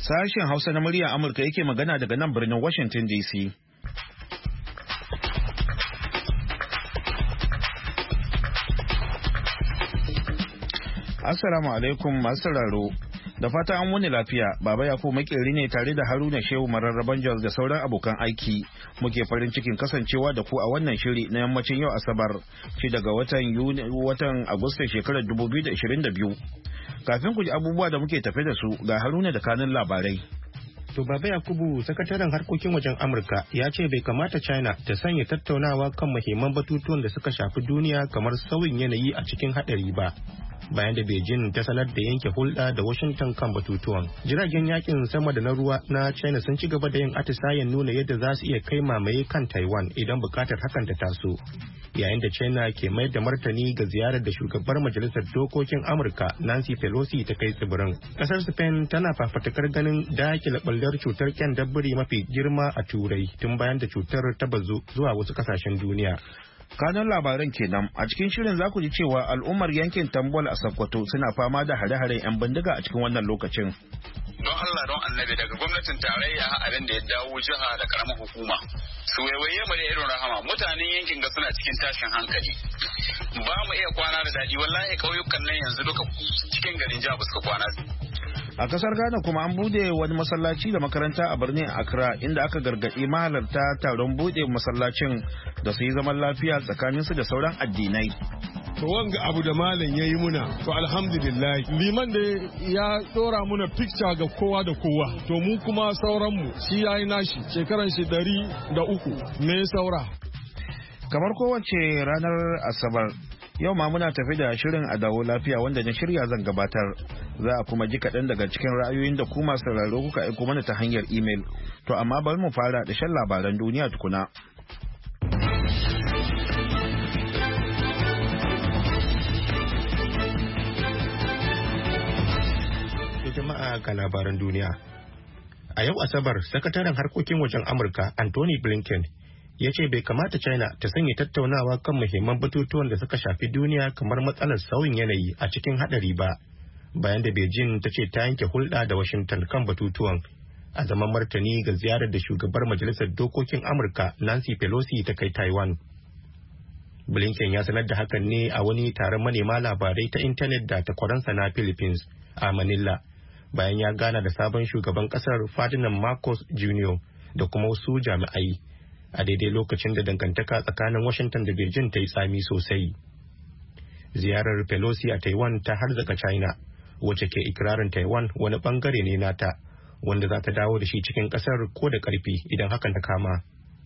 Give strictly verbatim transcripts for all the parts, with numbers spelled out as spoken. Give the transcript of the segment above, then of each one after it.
Sashen Hausa na muryar Amurka yake magana daga nan birnin Washington D C. Assalamu alaikum masu sauraro. Da fata an wuni lafiya, Baba Yakubu makeri ne tare da Haruna Shehu Mararraban Jos da sauran abokan aiki. Muke farin cikin kasancewa da ku a wannan shiri na yammacin yau Asabar, shi daga watan Yuni watan Agusta shekarar dubu biyu da ashirin da biyu. Kafin ku ji abubuwa da muke tafe da su ga Haruna da kanun labarai. To Baba Yakubu, sakataren harkokin wajen Amurka ya ce bai kamata China ta sanya tattaunawa kan muhimman batutuwan da suka shafi duniya kamar sauyin yanayi a cikin haɗari ba. Bayan da Beijing ta sanar da yanke hulɗa da Washington kan batutuwan. Jiragen yakin sama da na ruwa na China sun ci gaba da yin atisayen nuna yadda za su iya kai mamaye kan Taiwan idan bukatar hakan ta taso. Yayin da China ke mayar da martani ga ziyarar da shugabar majalisar dokokin Amurka Nancy Pelosi ta kai tsibirin. Kasar Spain tana fafatakar ganin dakile ɓallar cutar kyandabbiri mafi girma a Turai tun bayan da cutar ta bazu zuwa wasu kasashen duniya. Kanun labaran kenan a cikin shirin za ku ji cewa al'ummar yankin Tambol a Sokoto suna fama da hare-haren 'yan bindiga a cikin wannan lokacin. Don Allah don annabi daga gwamnatin tarayya abin da ya dawo jiha da karamar hukuma. Su waiwaye mu da irin rahama mutanen yankin ga suna cikin tashin hankali. Ba mu iya kwana da daɗi wallahi ƙauyukan nan yanzu duka cikin garin jiha ba suka kwana. A kasar Ghana kuma an bude wani masallaci da makaranta a birnin Accra inda aka gargaɗi mahalarta taron bude masallacin da su yi zaman lafiya tsakaninsu da sauran addinai. To wanga abu da malam ya yi muna, to alhamdulillah liman da ya dora muna picture ga kowa da kowa, to mu kuma sauranmu shi ya yi nashi shekaran shi dari da uku me saura. Kamar kowace ranar Asabar, yau ma muna tafi da shirin a dawo lafiya wanda na shirya zan gabatar. Za a kuma ji kaɗan daga cikin ra'ayoyin da ku masu sauraro kuka aiko mana ta hanyar imel. To amma bari mu fara da shan labaran duniya tukuna. Jama'a ga labaran duniya. A yau Asabar, sakataren harkokin wajen Amurka Anthony Blinken ya ce bai kamata China ta sanya tattaunawa kan muhimman batutuwan da suka shafi duniya kamar matsalar sauyin yanayi a cikin hadari ba, bayan da Beijing ta ce ta yanke hulɗa da Washington kan batutuwan a zaman martani ga ziyarar da shugabar majalisar dokokin Amurka Nancy Pelosi ta kai Taiwan. Blinken ya sanar da hakan ne a wani taron manema labarai ta intanet da takwaransa na Philippines a Manila, bayan ya gana da sabon shugaban kasar Ferdinand Marcos Junior da kuma wasu jami'ai a daidai lokacin da dangantaka tsakanin Washington da Beijing ta yi tsami sosai. Ziyarar Pelosi a Taiwan ta harzaka China, wacce ke ikirarin Taiwan wani bangare ne nata, wanda za ta dawo da shi cikin kasar ko da karfi idan hakan ta kama.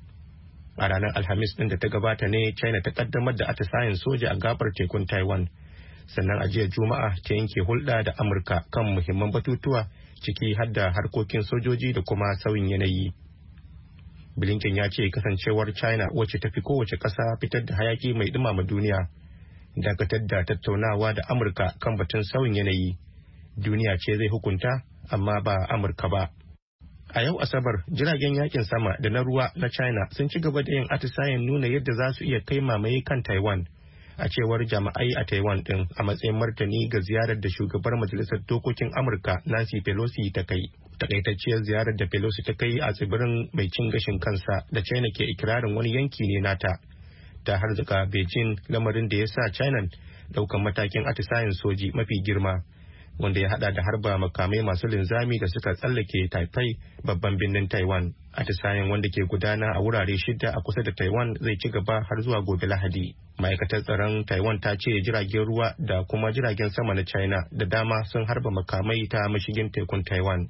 A ranar Alhamis din da ta gabata ne China ta kaddamar da atisayen soja a gabar tekun Taiwan, sannan a jiya Juma'a ta yanke hulɗa da Amurka kan muhimman batutuwa ciki har da harkokin sojoji da kuma sauyin yanayi. Blinken ya ce kasancewar China wacce ta fi kowace ƙasa fitar da hayaki mai ɗumama duniya, dakatar da tattaunawa da Amurka kan batun sauyin yanayi, duniya ce zai hukunta amma ba Amurka ba. A yau Asabar, jiragen yakin sama da na ruwa na China sun ci gaba da yin atisayen nuna yadda za su iya kai mamaye kan Taiwan, a cewar jami'ai a Taiwan din a matsayin martani ga ziyarar da shugabar majalisar dokokin Amurka Nancy Pelosi ta kai. Takaitacciyar ziyarar da Pelosi ta kai a tsibirin mai cin gashin kansa da China ke ikirarin wani yanki ne nata, ta harzuka Beijing, lamarin da ya sa China daukan matakin atisayen soji mafi girma, wanda ya hada da harba makamai masu linzami da suka tsallake Taipei, babban birnin Taiwan. Atisayen wanda ke gudana a wurare shida a kusa da Taiwan zai ci gaba har zuwa gobe Lahadi. Ma'aikatar tsaron Taiwan ta ce jiragen ruwa da kuma jiragen sama na China da dama sun harba makamai ta mashigin tekun Taiwan.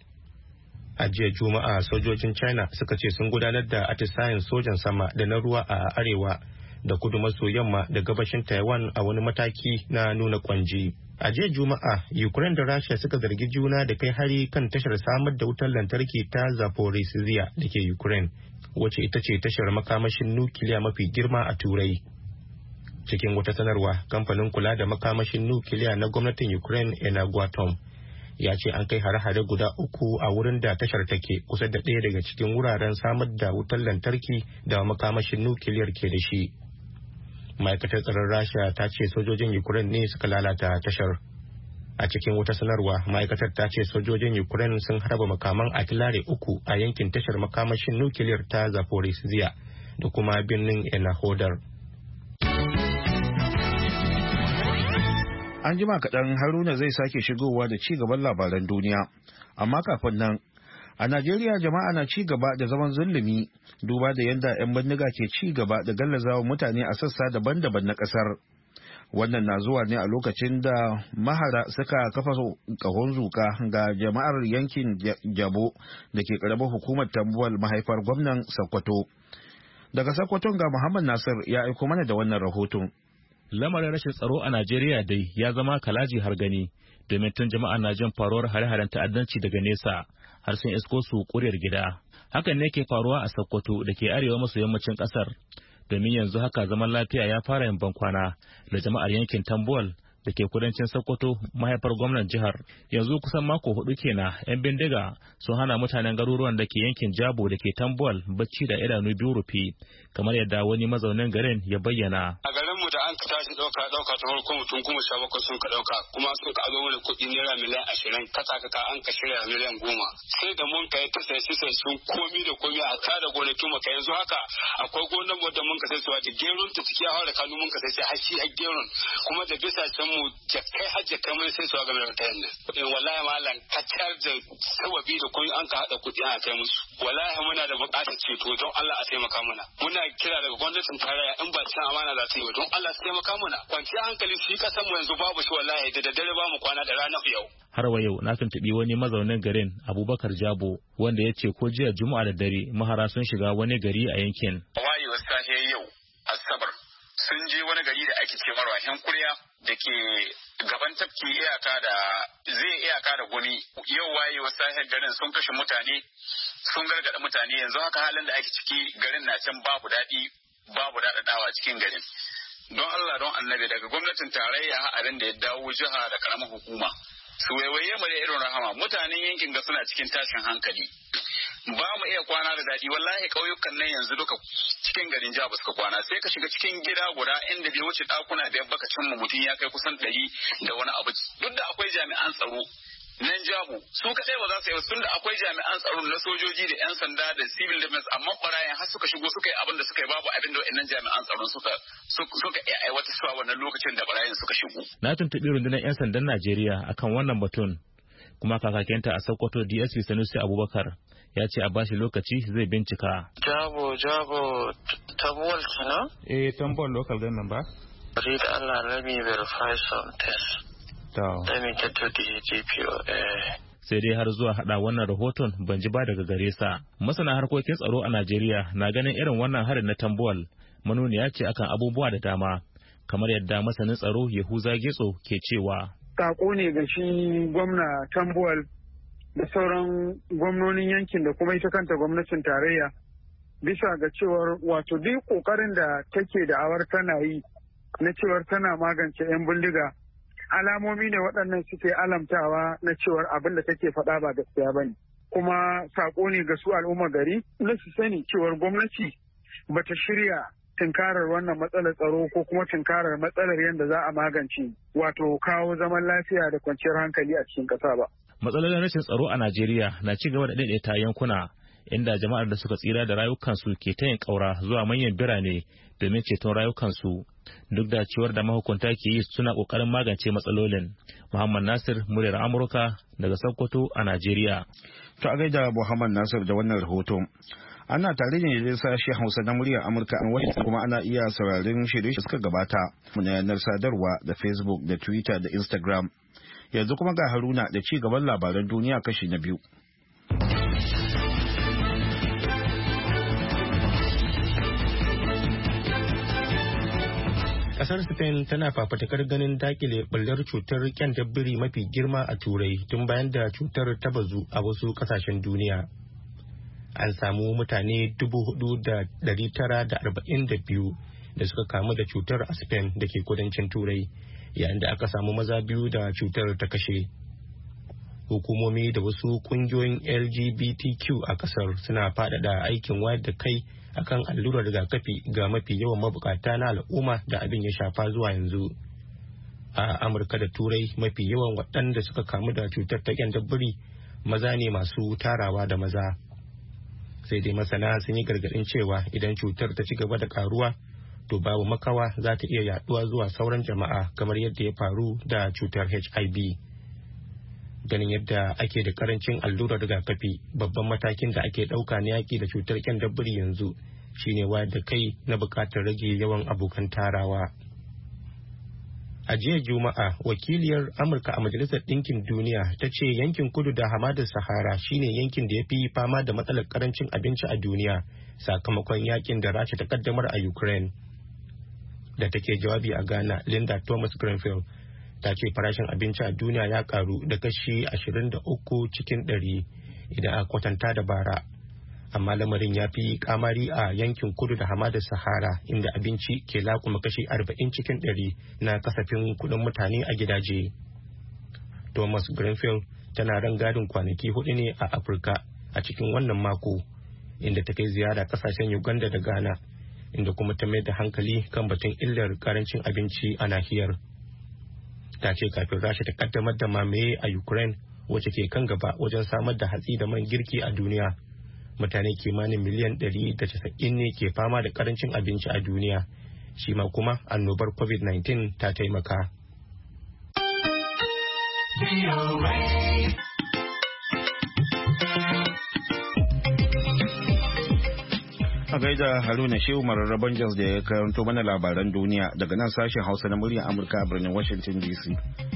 A jiya Juma'a, sojojin China suka ce sun gudanar da atisayen sojan sama da na ruwa a arewa da kudu maso yamma da gabashin Taiwan a wani mataki na nuna kwanji. A jiya Juma'a, Ukraine da Rasha suka zargi juna da kai hari kan tashar samar da wutar lantarki ta Zaporizhzhia da ke Ukraine, wacce ita ce tashar makamashin nukiliya mafi girma a Turai. Cikin wata sanarwa, kamfanin kula da makamashin nukiliya na gwamnatin Ukraine Enagwatom ya ce an kai hare-hare guda uku a wurin da tashar take kusa da ɗaya daga cikin wuraren samar da wutar lantarki da makamashin nukiliyar ke da shi. Ma'aikatar tsaron Rasha ta ce sojojin Ukraine ne suka lalata tashar. A cikin wata sanarwa, ma'aikatar ta ce sojojin Ukraine sun harba makaman artillery uku a yankin tashar makamashin nukiliyar ta Zaporizhzhia da kuma birnin Enohodar. An jima kaɗan Haruna zai sake shigowa da ci gaban labaran duniya, amma kafin nan a Najeriya jama'a na ci gaba da zaman zulumi duba da yadda 'yan bindiga ke ci gaba da gallazawa mutane a sassa daban-daban na ƙasar. Wannan na zuwa ne a lokacin da mahara suka kafa kahon zuka ga jama'ar yankin Jabo da ke karamar hukumar Tambuwal mahaifar gwamnan Sokoto. Daga Sokoton ga Muhammad Nasir ya aiko mana da wannan rahoton. Lamarin rashin tsaro a Najeriya dai ya zama kalaji har gani, domin tun jama'a na jin faruwar hare-haren ta'addanci daga nesa har sun isko su kuriyar gida. Hakan ne ke faruwa a Sokoto da ke arewa maso yammacin ƙasar. Domin yanzu haka zaman lafiya ya fara yin bankwana da jama'ar yankin Tambuwal da ke kudancin Sokoto mahaifar gwamnan jihar. Yanzu kusan mako hudu kenan 'yan bindiga sun hana mutanen garuruwan da ke yankin Jabo da ke Tambuwal bacci da idanu biyu rufe, kamar yadda wani mazaunin garin ya bayyana. A garin mu da an ka tashi dauka dauka ta farko mutum kuma sha bakwai sun ka dauka kuma sun ka zo mana kuɗi naira miliyan ashirin kasa kaka an ka shirya miliyan goma sai da mun kai ta sai sai sun komi da komi a tada gonakin mu kai yanzu haka akwai gonan mu da mun ka sai su wata gerun ta ciki a haura kanu mun ka sai sai hashi a gerun kuma da bisa can mu kai hajja kai mun sai su ga mai tayin nan wallahi malam kacar da sababi da koyi an ka hada kuɗi an kai musu wallahi muna da buƙatar ceto don Allah a taimaka mana muna kira daga gwamnatin tarayya in ba cin amana za ta yi don Allah su taimaka mana kwanciyar hankali shi kasan mu yanzu babu shi wallahi da daddare ba mu kwana da rana yau. Har wa yau na tuntuɓi wani mazaunin garin Abubakar Jabo wanda ya ce ko jiya Juma'a da dare mahara sun shiga wani gari a yankin. Wayewar safe yau Asabar sun je wani gari da ake ce marwa Kurya da ke gaban tafki iyaka da zai iyaka da gumi. Yau wayewar safe garin sun kashe mutane sun gargada mutane yanzu haka halin da ake ciki garin na can babu daɗi babu daɗaɗawa cikin garin. Don Allah don annabi daga gwamnatin tarayya abin da ya dawo jiha da karamar hukuma su waiwaye mu da irin rahama mutanen yankin ga suna cikin tashin hankali ba mu iya kwana da daɗi wallahi ƙauyukan nan yanzu duka cikin garin Jaba suka kwana sai ka shiga cikin gida guda inda bai wuce ɗakuna biyar baka cimma mutum ya kai kusan ɗari da wani abu duk da akwai jami'an tsaro nan Jabo su kadai ba za su yi tun da akwai jami'an tsaro na sojoji da yan sanda da civil defense amma barayin har suka shigo suka yi abin da suka yi babu abin da wa'annan jami'an tsaron suka suka iya aiwata su a wannan lokacin da barayin suka shigo. Na tuntuɓi rundunar yan sandan Najeriya akan wannan batun kuma kakakinta a Sokoto D S P Sanusi Abubakar ya ce a bashi lokaci zai bincika. Jabo Jabo Tambuwal kenan? Eh Tambuwal local government ba? Read Allah let me verify some tests. Let me get to the G P O. Sai dai har zuwa hada wannan rahoton ban ji ba daga gare sa. Masana harkokin tsaro a Najeriya na ganin irin wannan harin na Tambuwal manuniya ce akan abubuwa da dama kamar yadda masanin tsaro Yahuza Getso ke cewa. Sako ne ga shi gwamna Tambuwal da sauran gwamnonin yankin da kuma ita kanta gwamnatin tarayya bisa ga cewar wato duk kokarin da take da awar tana yi na cewar tana magance 'yan bindiga alamomi ne waɗannan suke alamtawa na cewar abin da take faɗa ba gaskiya ba ne kuma saƙo ne ga su al'umma gari na su sani cewar gwamnati bata shirya tunkarar wannan matsalar tsaro ko kuma tunkarar matsalar yadda za a magance wato kawo zaman lafiya da kwanciyar hankali a cikin ƙasa ba. Matsalolin rashin tsaro a Najeriya na ci gaba da daidaita yankuna inda jama'ar da suka tsira da rayukansu ke ta yin ƙaura zuwa manyan birane domin ceton rayukansu duk da cewar da mahukunta ke yi suna ƙoƙarin magance matsalolin. Muhammad Nasir, muryar Amurka daga Sokoto a Najeriya. To a gaida Muhammad Nasir da wannan rahoto. Ana tare ne da sashen Hausa na muryar Amurka a Washington kuma ana iya sauraron shirye suka gabata mu na yanar sadarwa da Facebook da Twitter da Instagram. Yanzu kuma ga Haruna da ci gaban labaran duniya kashi na biyu. Kasar Spain tana fafatakar ganin dakile ɓullar cutar kyantabbiri mafi girma a Turai tun bayan da cutar ta bazu a wasu kasashen duniya. An samu mutane dubu hudu da dari tara da arba'in da biyu da suka kamu da cutar a Spain da ke kudancin Turai, yayin da aka samu maza biyu da cutar ta kashe. Hukumomi da wasu kungiyoyin L G B T Q a kasar suna faɗaɗa aikin wayar da kai akan allurar rigakafi ga mafi yawan mabukata na al'umma da abin ya shafa zuwa yanzu. A Amurka da Turai mafi yawan waɗanda suka kamu da cutar ta ƙyandabbiri maza ne masu tarawa da maza. Sai dai masana sun yi gargaɗin cewa idan cutar ta ci gaba da karuwa to babu makawa za ta iya yaduwa zuwa sauran jama'a kamar yadda ya faru da cutar H I V. Ganin yadda ake da karancin allurar rigakafi, babban matakin da ake ɗauka na yaƙi da cutar ƙyandabbiri yanzu shine wayar da kai na buƙatar rage yawan abokan tarawa. A jiya Juma'a, wakiliyar Amurka a Majalisar Ɗinkin Duniya ta ce yankin kudu da hamadar Sahara shine yankin da ya fi fama da matsalar karancin abinci a duniya sakamakon yakin da Rasha ta kaddamar a Ukraine. Da take jawabi a Ghana, Linda Thomas Greenfield ta ce farashin abinci a duniya ya karu da kashi ashirin da uku cikin ɗari idan aka kwatanta da bara. Amma lamarin ya fi kamari a yankin kudu da hamadar Sahara inda abinci ke lakuma kashi arba'in cikin ɗari na kasafin kudin mutane a gidaje. Thomas Greenfield tana rangadin kwanaki hudu ne a Afirka a cikin wannan mako, inda ta kai ziyara kasashen Uganda da Ghana, inda kuma ta mai da hankali kan batun illar karancin abinci a nahiyar. Ta ce kafin Rasha ta kaddamar da mamaye a Ukraine, wacce ke kan gaba wajen samar da hatsi da man girki a duniya, mutane kimanin miliyan ɗari da casa'in ne ke fama da karancin abinci a duniya, shi ma kuma annobar covid nineteen ta taimaka. A gaida Haruna Shehu mararraban Jos da ya karanto mana labaran duniya daga nan sashen Hausa na muryar Amurka a birnin Washington D C.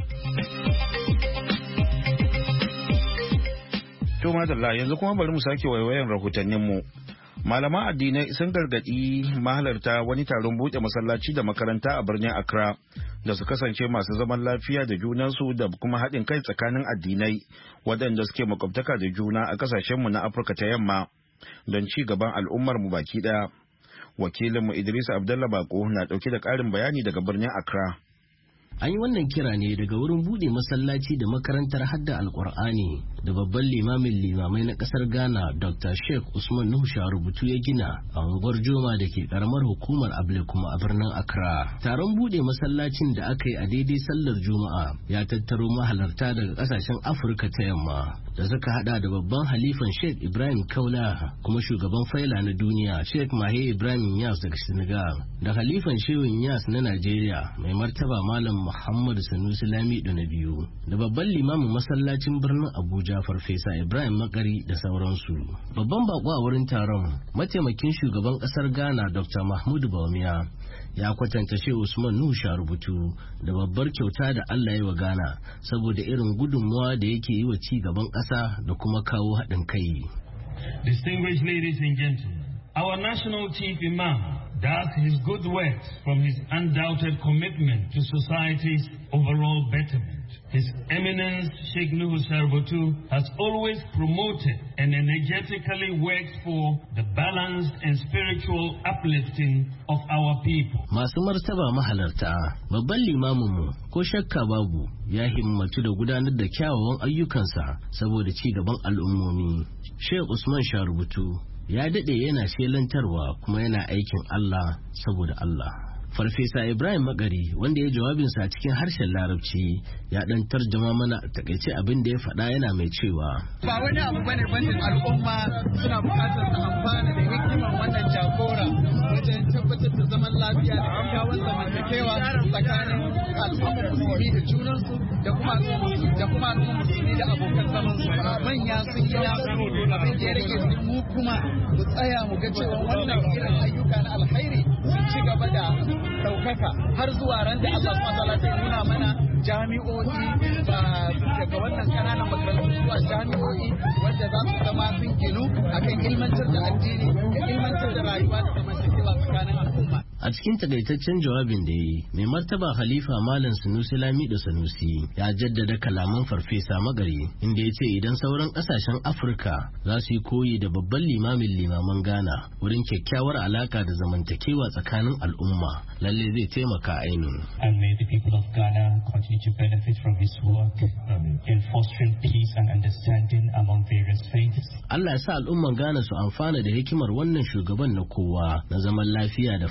To madalla, yanzu kuma bari mu sake waiwayan rahotanninmu. Malaman addinai sun gargaɗi mahalarta wani taron buɗe masallaci da makaranta a birnin Accra da su kasance masu zaman lafiya da junansu da kuma haɗin kai tsakanin addinai waɗanda suke makwabtaka da juna a ƙasashenmu na Afirka ta yamma don ci gaban al'ummarmu baki ɗaya. Wakilinmu Idris Abdullah Bako na ɗauke da ƙarin bayani daga birnin Accra. An yi wannan kira ne daga wurin bude masallaci da makarantar hadda alkur'ani da babban limamin limamai na kasar Ghana Doctor Sheikh Usman Nuhu Sharubutu ya gina a unguwar Joma da ke karamar hukumar Able kuma a birnin Accra. Taron bude masallacin da aka yi a daidai sallar Juma'a ya tattaro mahalarta daga kasashen Afirka ta yamma da suka hada da babban halifan Sheikh Ibrahim Kaula, kuma shugaban faila na duniya Sheikh Mahe Ibrahim Yas daga Senegal, da halifan Shehun Yas na Najeriya mai martaba Malam Muhammadu Sanusi Lamido na biyu, da babban limamin masallacin birnin Abuja Farfesa Ibrahim Makari da sauransu. Babban bako a wurin taron, mataimakin shugaban kasar Ghana Doctor Mahmudu Bawumia ya kwatanta Shehu Usman Nuhu Sharubutu da babbar kyauta da Allah ya wa Ghana saboda irin gudunmuwa da yake yi wa ci gaban ƙasa da kuma kawo haɗin kai. Distinguished ladies and gentlemen, our national chief imam does his good work from his undoubted commitment to society's overall betterment. His Eminence Sheikh Nuhu Sharubutu has always promoted and energetically worked for the balanced and spiritual uplifting of our people. Masu martaba mahalarta, babban limaminmu ko shakka babu ya himmatu da gudanar da kyawawan ayyukansa saboda ci gaban al'ummomi. Sheikh Usman Sharubutu ya daɗe yana shelantarwa kuma yana aikin Allah saboda Allah. Farfesa Ibrahim Makari wanda ya jawabinsa a cikin harshen Larabci ya dan tarjama mana takaice abin da ya faɗa yana mai cewa ba wani abu bane bandin al'umma suna buƙatar su amfana da hikimar wannan jagora wajen tabbatar da zaman lafiya da kyakkyawan zamantakewa tsakanin al'ummar musulmi da junansu da kuma da kuma al'ummar musulmi da abokan zaman su. Manya sun yi nasu abin da ya rage mu kuma mu tsaya mu ga cewa wannan irin ayyuka na alkhairi sun ci gaba da ɗaukaka har zuwa ran da Allah subhanahu wa ta'ala zai nuna mana jami'o'i ba daga wannan kananan makarantu zuwa jami'o'i wanda za su zama sun ginu akan ilmantar da addini da ilmantar da rayuwa da zamantakewa tsakanin al'umma. A cikin takaitaccen jawabin da yi, mai martaba Khalifa Malam Sanusi Lamido Sanusi ya jaddada kalaman Farfesa Magari inda ya ce idan sauran kasashen Afirka za su yi koyi da babban limamin limaman Ghana wurin kyakkyawar alaka da zamantakewa tsakanin al'umma, lalle zai taimaka ainihin. And may the people of Ghana continue to benefit from his work um, in fostering peace and understanding among various faiths. Allah ya sa al'umman Ghana su amfana da hikimar wannan shugaban na kowa na zaman lafiya da fahimtar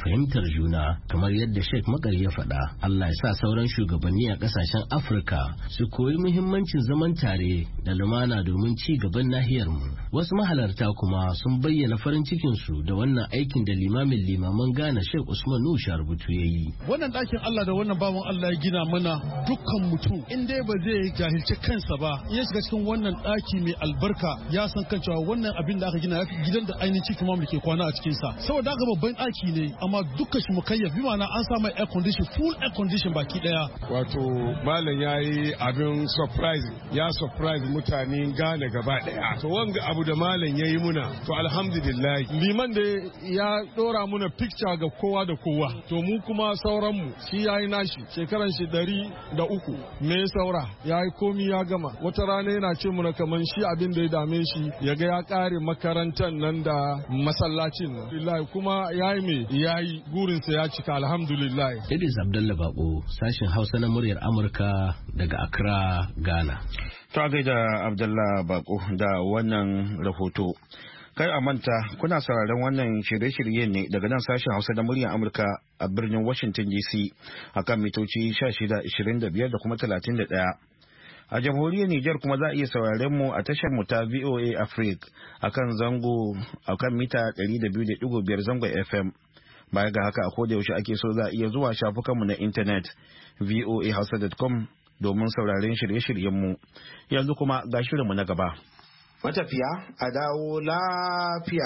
fahimtar juna kamar yadda Sheikh Makar ya faɗa. Allah ya sa sauran shugabanni a ƙasashen Afirka su koyi muhimmancin zaman tare da lumana domin ci gaban nahiyar mu. Wasu mahalarta kuma sun bayyana farin cikin su da wannan aikin da limamin limaman Ghana Sheikh Usman Nusha rubutu yayi. Wannan ɗakin Allah da wannan bawan Allah ya gina mana, dukkan mutum in dai ba zai jahilci kansa ba, in ya shiga cikin wannan ɗaki mai albarka ya san kan cewa wannan abin da aka gina ya gidan da ainihin cikin mamu ke kwana a cikin sa. Saboda haka babban ɗaki ne, amma dukkan shi mukayyaf bi ma'ana an sa mai air condition, full air condition baki daya. Wato malam yayi abin surprise, ya surprise mutane Ghana gaba daya. To wanga abu da malam yayi muna, to alhamdulillah. Liman da ya dora muna picture ga kowa da kowa. To mu kuma sauran mu shi yayi nashi shekaran shi ɗari da uku. Me saura yayi komi ya gama. Wata rana yana ce muna kaman shi abin da ya dame shi ya ga ya kare makarantar nan da masallacin nan. Billahi kuma yayi me yayi gurinsa ya cika alhamdulillah. Idris Abdullah Bako, sashen Hausa na muryar Amurka daga Accra, Ghana. Ta gaida Abdullah Bako da wannan rahoto. Kai a manta kuna sauraron wannan shirye-shirye ne daga nan sashen Hausa na muryar Amurka a birnin Washington D C akan mitoci sha shida, ashirin da biyar da kuma talatin da ɗaya. A jamhuriyar Nijar kuma za a iya sauraren mu a tashar mu ta V O A Africa akan zango akan mita ɗari da biyu da ɗigo biyar zangon F M. Baya ga haka a koda yaushe ake so za a iya zuwa shafukanmu na intanet voa hausa dot com domin sauraren shirye-shiryenmu. Yanzu kuma ga shirinmu na gaba. Matafiya a dawo lafiya.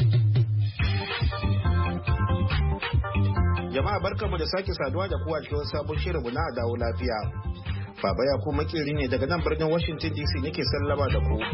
Jama'a barkanmu da sake saduwa da kuwa cikin sabon shirinmu na a dawo lafiya. Baba ya ku makeri ne daga nan birnin Washington D C nake sallama da ku.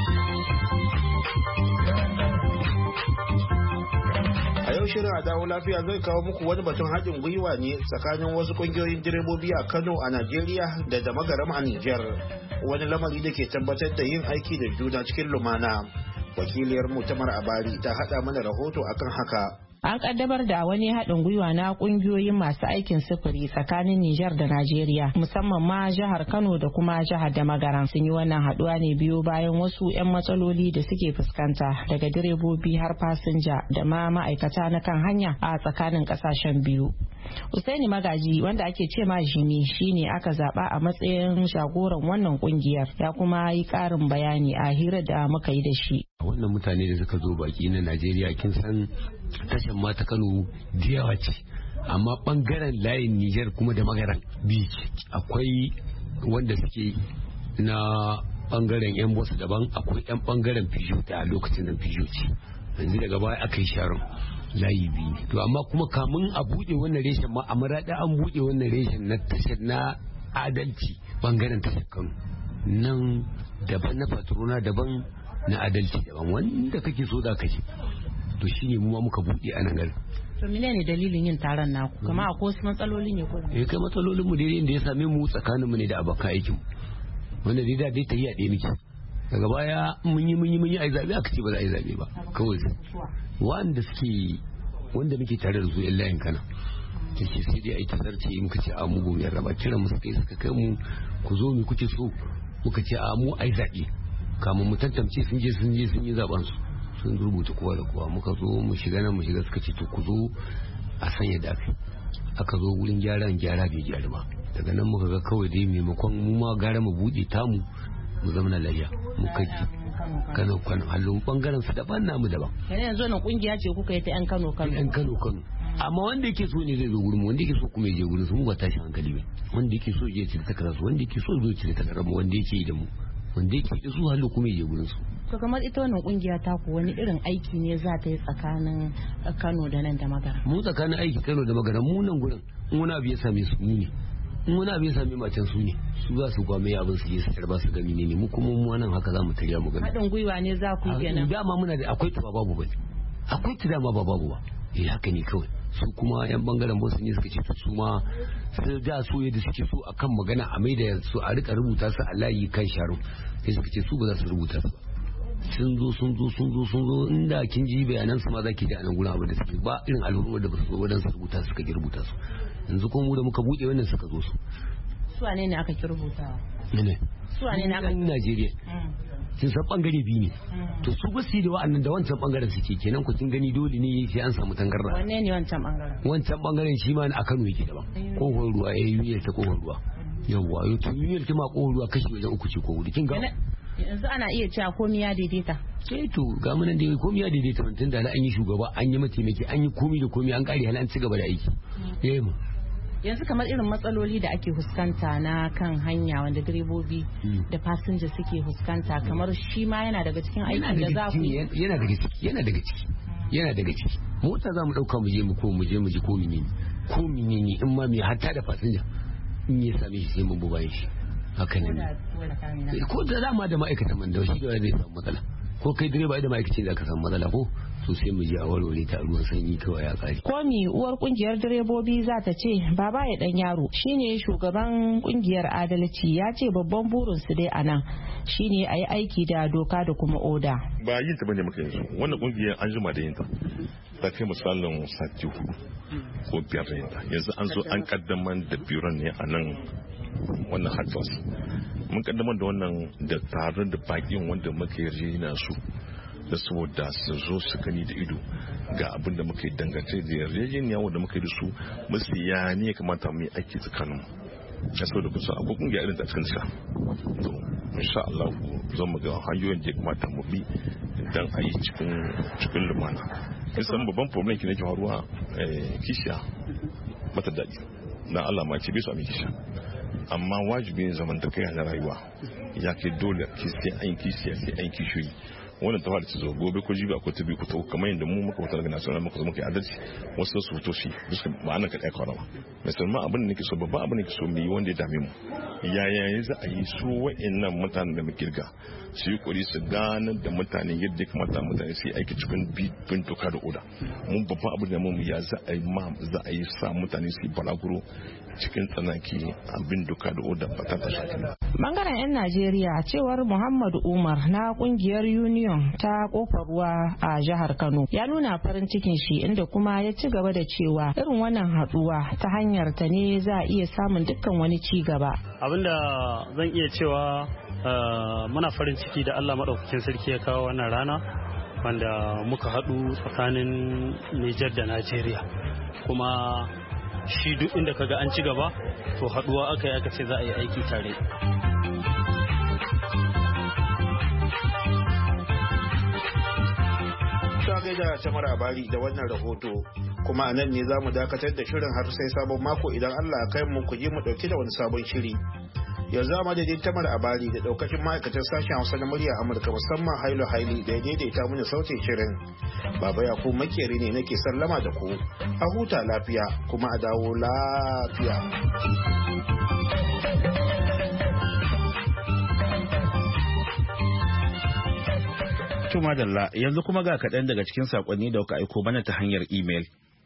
A yau shirin a dawo lafiya zai kawo muku wani batun haɗin gwiwa ne tsakanin wasu ƙungiyoyin direbobi a Kano a Najeriya da da Magaram a Nijar. Wani lamari da ke tabbatar da yin aiki da juna cikin lumana. Wakiliyar mu Tamar Abari ta haɗa mana rahoto akan haka. An kaddamar da wani haɗin gwiwa na ƙungiyoyin masu aikin sufuri tsakanin Nijar da Najeriya, musamman ma jihar Kano da kuma jihar da Magaran. Sun yi wannan haɗuwa ne biyo bayan wasu 'yan matsaloli da suke fuskanta daga direbobi har fasinja da ma ma'aikata na kan hanya a tsakanin ƙasashen biyu. Usaini Magaji wanda ake ce ma Jini shine aka zaba a matsayin jagoran wannan kungiyar, ya kuma yi karin bayani a hirar da muka yi da shi. Wannan mutane da suka zo baki na Najeriya kin san tashan mata Kano diyawa ce, amma bangaren layin Niger kuma da Magaran beach akwai wanda suke na bangaren yan bosu daban, akwai yan bangaren Peugeot a lokacin da Peugeot ce. Yanzu daga baya aka yi sharon layi biyu ne to amma kuma kamun a buɗe wannan reshen ma a maraɗa an buɗe wannan reshen na tashar na adalci bangaren tashar Kano nan daban na patrona daban na adalci daban wanda kake so da kake to shine mu ma muka buɗe a nan garin. To menene dalilin yin taron naku? Kama akwai wasu matsaloli ne ko? Eh kai matsalolin mu dai da ya same mu tsakanin mu ne da abokan aikin wanda dai da dai ta yi a ɗaya miki daga baya mun yi mun yi mun yi ai zabe aka ce ba za a yi zabe ba kawai wanda suke wanda muke tare da su yan layin kana take sai dai ai tazarce muka ce a mu gobe raba kiran mu suka yi suka kai mu ku zo mu kuke so muka ce a mu ai zabe kamun mu tantance sun je sun je sun yi zaben su sun rubuta kowa da kowa muka zo mu shiga nan mu shiga suka ce to ku zo a sanya da aka aka zo wurin gyaran gyara bai gyara ba daga nan muka ga kawai dai maimakon mu ma gara mu bude tamu mu zama na lafiya mu kai Kano Kano halin bangaren su daban namu daban. Yanzu na kungiya ce kuka yi ta yan Kano Kano. Yan Kano Kano. Amma wanda yake so ne zai zo gurin mu, wanda yake so kuma ya je gurin su mu ba tashi hankali ba. Wanda yake so ya ci takara su, wanda yake so zo ci takara mu, wanda yake da mu. Wanda yake da su halin kuma ya je gurin su. To kamar ita wannan kungiya ta ku wani irin aiki ne za ta yi tsakanin Kano da nan da Magara? Mu tsakanin aiki Kano da Magara mu nan gurin in wani abu ya same su mu ne. In wani abu ya same macen su ne. Su za su gwame abin su je su tarba su gami ne mu kuma mu nan haka za mu tarya mu gami. Haɗin gwiwa ne za ku kenan. Dama muna da akwai tuba babu bane. Akwai tu dama ba babu ba. Eh haka ne kawai. Su kuma yan bangaren bosu ne suka ce su ma su da so yadda suke so akan magana a maida su a rika rubuta su a layi kan sharon. Sai suka ce su ba za su rubuta su ba. Sun zo sun zo sun zo sun zo inda kin ji bayanan su ma za ki ji a nan gurin abin da suke ba irin al'ummar da ba su zo wadan su rubuta suka ki rubuta su. Yanzu kuma mu da muka buɗe wannan suka zo su. Su wane ne aka ki rubutawa? Ne. Su wane ne aka? Najeriya. sun san bangare biyu ne to su ba su da wa'annan da wancan bangaren suke kenan ku kin gani dole ne sai an samu tangarda. Wanne ne wancan bangaren? Wancan bangaren shi ma a Kano yake daban. Kofar ruwa eh yuniyar ta kofar ruwa. Yawwa yau to yuniyar ta ma kofar ruwa kashi wajen uku ce ko hudu kin ga. Yanzu ana iya cewa komai ya daidaita. Eh to ga mu nan dai komai ya daidaita tun da an yi shugaba an yi mataimaki an yi komai da komai an kare hal an ci gaba da aiki. Eh mu. Yanzu kamar irin matsaloli da ake fuskanta na kan hanya wanda direbobi da fasinja suke fuskanta kamar shi ma yana daga cikin aikin da za ku yana daga ciki yana daga ciki yana daga ciki mota za mu dauka mu je mu ko mu je mu je ko menene ko menene in ma mai hatta da fasinja in ya same shi sai mun bu bayan shi haka ne ko da dama da ma'aikatan man da shi da zai samu matsala ko kai direba da ma'aikacin da ka samu matsala ko to sai mu je a warware ta ruwan sanyi kawai ya kare. Komi uwar kungiyar direbobi za ta ce baba ya dan yaro shine shugaban kungiyar adalci ya ce babban burin su dai anan shine a yi aiki da doka da kuma oda. Ba yin ta bane muka yanzu wannan kungiyar an jima da yin ta ta kai misalin sati hudu ko biyar da yin ta yanzu an zo an kaddamar da biron ne a nan wannan hatwas mun kaddamar da wannan da tare da bakin wanda muka yarjejina su da saboda su zo su gani da ido ga abin da muka yi dangance da yarjejeniya wanda muka yi da su musu ya ne kamata mu yi aiki tsakanin ya sau da kusa akwai kungiya irin ta cikin sa to insha Allah zan mu ga hanyoyin da ya kamata mu bi dan a yi cikin cikin lumana kisan babban problem ki ne ke faruwa kishiya mata daɗi na Allah ma ce bai su a kishiya amma wajibi ne zamantakewa na rayuwa ya ke dole ki sai an kishiya sai an kishiyoyi wannan ta fara zo gobe ko jibi akwai tabi ku to kamar yadda mu muka fita daga national muka zo muka yi adalci wasu su fito shi duka ma'anar ka kai kwarawa musamman abin da nake so babban abin da nake so mu yi wanda ya dame mu yaya za a yi su wa'annan mutanen da muke kirga su yi kuri su gane da mutane yadda ya kamata mutane su yi aiki cikin bin doka da oda mun babban abin da mu ya za a yi ma za a yi sa mutane su yi balaguro cikin tsanaki abin doka da oda ba ta tashi. Bangaren 'yan Najeriya cewar Muhammadu Umar na kungiyar Union ta kofar ruwa a jihar Kano ya nuna farin cikin shi inda kuma ya ci gaba da cewa irin wannan haduwa ta hanyar ta ne za a iya samun dukkan wani ci gaba. Abinda zan iya cewa muna farin ciki da Allah madaukakin sarki ya kawo wannan rana wanda muka haɗu tsakanin Nijar da Najeriya kuma shi duk inda kaga an ci gaba to haduwa aka yi aka ce za a yi aiki tare. Ta gaida Tamar Abari da wannan rahoto kuma a nan ne za mu dakatar da shirin har sai sabon mako idan Allah ya kai mu ku je mu dauki da wani sabon shiri. Yanzu a madadin Tamar Abari da daukacin ma'aikatan sashen Hausa na murya Amurka musamman Hailu Haili da ya daidaita mini sautin shirin. Baba Yakubu Makeri ne nake sallama da ku. A huta lafiya kuma a dawo lafiya. To madalla yanzu kuma ga kaɗan daga cikin saƙonni da kuka aiko mana ta hanyar imel.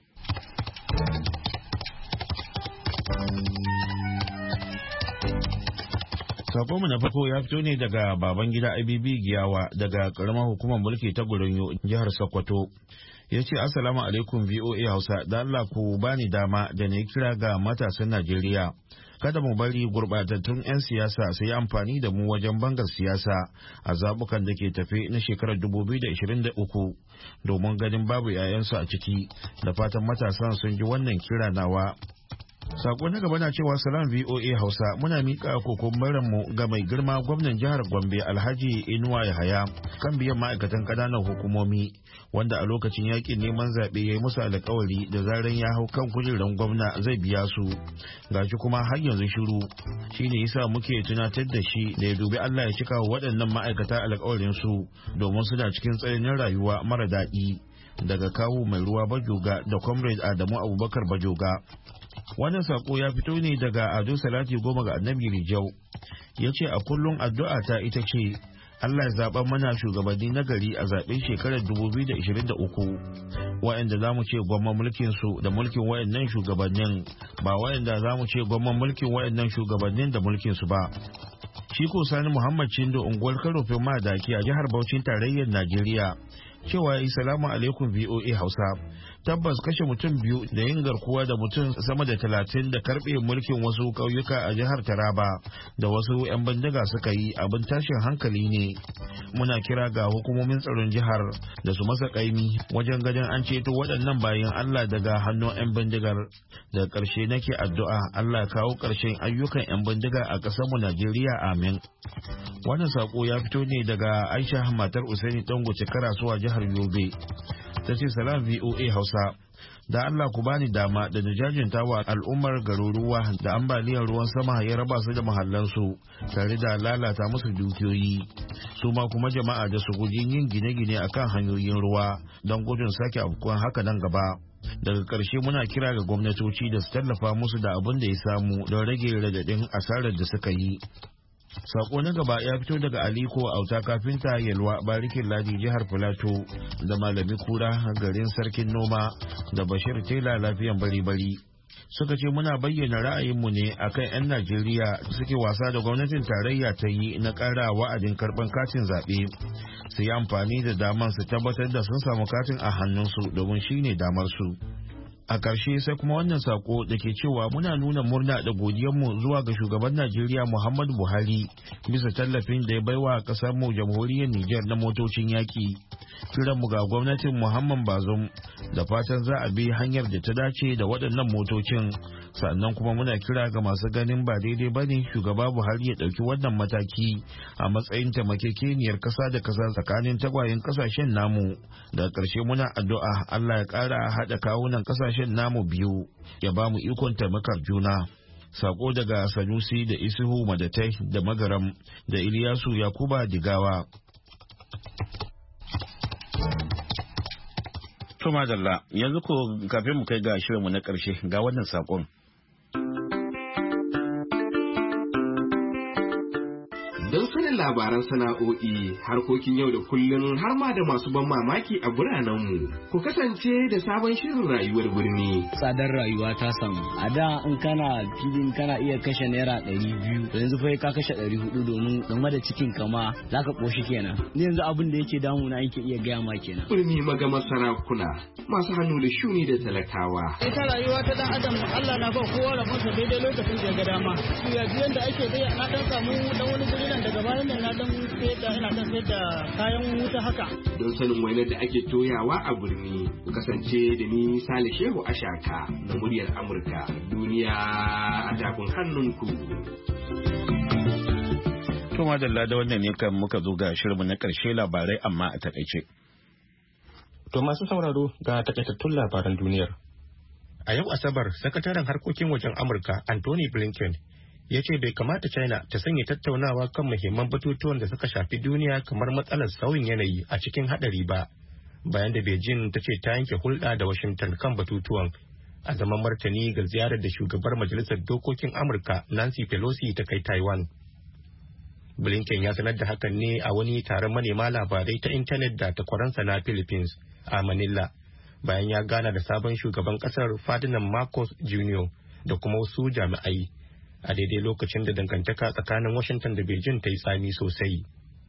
Sakonmu na farko ya fito ne daga baban gida Abibi Giyawa daga ƙaramar hukumar mulki ta Gurinyo jihar Sokoto. Ya ce Assalamu alaikum V O A Hausa da Allah ku bani dama da na kira ga matasan Najeriya. Kada mu bari gurbatattun 'yan siyasa su yi amfani da mu wajen bangar siyasa a zabukan da ke tafe na shekarar dubu biyu da ashirin da uku domin ganin babu 'ya'yansu a ciki da fatan matasan sun ji wannan kira nawa. Sako na gaba na cewa salam V O A Hausa muna mika kokombaran mu ga mai girma gwamnan jihar Gombe Alhaji Inuwa Yahaya kan biyan ma'aikatan ƙananan hukumomi wanda a lokacin yakin neman zaɓe ya yi musu alkawari da zaran ya hau kan kujerar gwamna zai biya su gashi kuma har yanzu shiru shine yasa muke tunatar da shi da ya dubi Allah ya cika waɗannan ma'aikata alkawarin su domin suna cikin tsananin rayuwa mara daɗi. Daga kawu mai ruwa Bajoga da Comrade Adamu Abubakar Bajoga. Wannan sako ya fito ne daga Ado Salati Goma ga Annabi Rijau. Ya ce a kullum addu'a ta ita ce Allah ya zaɓa mana shugabanni na gari a zaɓen shekarar dubu biyu da ashirin da uku. Wa'anda za mu ce gwamman mulkin su da mulkin wa'annan shugabannin ba wa'anda za mu ce gwamman mulkin wa'annan shugabannin da mulkin su ba. Shi ko Sani Muhammad Chindo unguwar Karofin Madaki a jihar Bauchin tarayyar Najeriya. Cewa yi salamu alaikum V O A Hausa. tabbas kashe mutum biyu da yin garkuwa da mutum sama da talatin da karbe mulkin wasu ƙauyuka a jihar Taraba da wasu 'yan bindiga suka yi abin tashin hankali ne. Muna kira ga hukumomin tsaron jihar da su masa ƙaimi wajen ganin an ceto waɗannan bayan Allah daga hannun 'yan bindigar. Da ƙarshe nake addu'a Allah kawo ƙarshen ayyukan 'yan bindiga a ƙasarmu Najeriya, amin. Wannan sako ya fito ne daga Aisha matar Usaini Dangote Karasuwa jihar Yobe. Ta ce salam V O A Hausa. Da Allah ku bani dama da na jajinta wa al'ummar garuruwa da ambaliyar ruwan sama ya raba su da mahallansu tare da lalata musu dukiyoyi. Su ma kuma jama'a da su guji yin gine-gine akan hanyoyin ruwa don gudun sake afkuwan haka nan gaba. Daga ƙarshe muna kira ga gwamnatoci da su tallafa musu da abin da ya samu don rage radadin asarar da suka yi. Sako na gaba ya fito daga Aliko Auta Kafinta Yalwa Barikin Ladi jihar Filato da Malami Kura garin Sarkin Noma da Bashir Tela lafiyan bari-bari. Suka ce muna bayyana ra'ayinmu ne akan 'yan Najeriya suke wasa da gwamnatin tarayya ta yi na ƙara wa'adin karɓar katin zaɓe. Su yi amfani da daman su tabbatar da sun samu katin a hannunsu domin shine damar su. A ƙarshe sai kuma wannan sako da ke cewa muna nuna murna da godiyanmu zuwa ga shugaban Najeriya Muhammadu Buhari bisa tallafin da ya baiwa ƙasar mu jamhuriyar Nijar na motocin yaƙi. Kiranmu ga gwamnatin Muhammad Bazoum da fatan za a bi hanyar da ta dace da waɗannan motocin. Sannan kuma muna kira ga masu ganin ba daidai ba ne shugaba Buhari ya ɗauki wannan mataki a matsayin taimakekeniyar ƙasa da ƙasa tsakanin tagwayen ƙasashen namu. Daga ƙarshe muna addu'a Allah ya ƙara haɗa kawunan ƙasashen namu biyu ya ba mu ikon taimakar juna. Sako daga Sanusi da Isuhu Madatai da Magaram da Iliyasu Yakuba Digawa. Tuma Dalla, yanzu ko kafin mu kai ga shirinmu na ƙarshe ga wannan sakon. Don sanin labaran sana'o'i, harkokin yau da kullum har ma da masu ban mamaki a biranenmu. Ku kasance da sabon shirin rayuwar birni. Tsadar rayuwa ta samu. A da in kana filin kana iya kashe naira ɗari biyu, yanzu fa ka kashe ɗari hudu domin game da cikin kama za ka ƙoshi kenan. Ni yanzu abin da yake damuna yake iya gaya ma kenan. Birni magama sarakuna, masu hannu da shuni da talakawa. Ita rayuwa ta dan adam Allah na ba kowa rabonsa daidai lokacin da ya ga dama. Yanzu yanda ake dai na dan samu dan wani guri nan daga bayan nan na dan sayar da ina dan sayar da kayan wuta haka. Don sanin wainar da ake toyawa a birni, ku kasance da ni Sale Shehu Ashaka na muryar Amurka. Duniya a tafin hannunku. To madalla da wannan ne kan muka zo ga shirinmu na ƙarshe labarai amma a takaice. To masu sauraro ga takaitattun labaran duniyar. A yau Asabar, sakataren harkokin wajen Amurka Anthony Blinken ya ce bai kamata China ta sanya tattaunawa kan muhimman batutuwan da suka shafi duniya kamar matsalar sauyin yanayi a cikin hadari ba, bayan da Beijing ta ce ta yanke hulɗa da Washington kan batutuwan a zaman martani ga ziyarar da shugabar majalisar dokokin Amurka Nancy Pelosi ta kai Taiwan. Blinken ya sanar da hakan ne a wani taron manema labarai ta intanet da takwaransa na Philippines a Manila, bayan ya gana da sabon shugaban kasar Ferdinand Marcos Junior da kuma wasu jami'ai. A daidai lokacin da dangantaka tsakanin Washington da Beijing ta yi tsami sosai.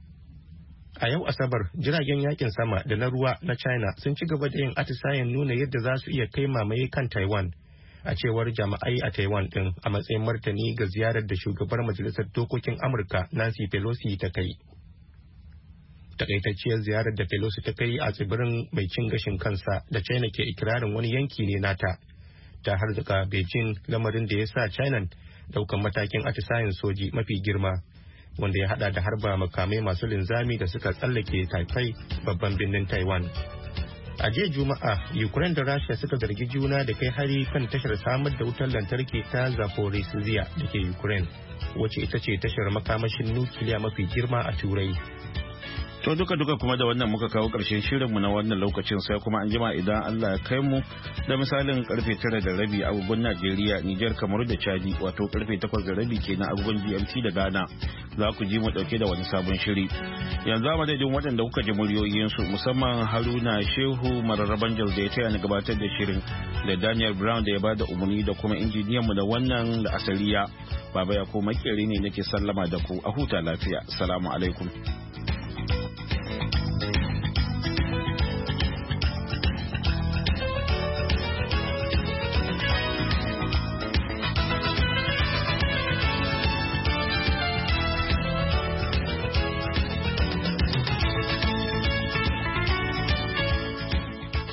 A yau Asabar, jiragen yakin sama da na ruwa na China sun ci gaba da yin atisayen nuna yadda za su iya kai mamaye kan Taiwan, a cewar jami'ai a Taiwan din a matsayin martani ga ziyarar da shugabar Majalisar Dokokin Amurka Nancy Pelosi ta kai. Takaitacciyar ziyarar da Pelosi ta kai a tsibirin mai cin gashin kansa da China ke ikirarin wani yanki ne nata, ta harzuka Beijing, lamarin da ya sa China daukan matakin atisayen soji mafi girma, wanda ya hada da harba makamai masu linzami da suka tsallake Taipei, babban birnin Taiwan. A jiya Juma'a, Ukraine da Rasha suka zargi juna da kai hari kan tashar samar da wutar lantarki ta Zaporizhzhia da ke Ukraine, wacce ita ce tashar makamashin nukiliya mafi girma a Turai. To duka duka kuma da wannan muka kawo ƙarshen shirinmu na wannan lokacin, sai kuma an jima idan Allah ya kai mu da misalin karfe tara da rabi agogon Najeriya, Nijar, Kamaru da Chadi, wato karfe takwas da rabi kenan agogon G M T da Ghana. Za ku ji mu dauke da wani sabon shiri. Yanzu a madadin waɗanda kuka ji muryoyinsu, musamman Haruna Shehu Mararraban Jos da ya taya ni gabatar da shirin, da Daniel Brown da ya bada umarni, da kuma injiniyan mu da wannan da asaliya. Baba ya ko makeri ne nake sallama da ku, a huta lafiya. Assalamu alaikum.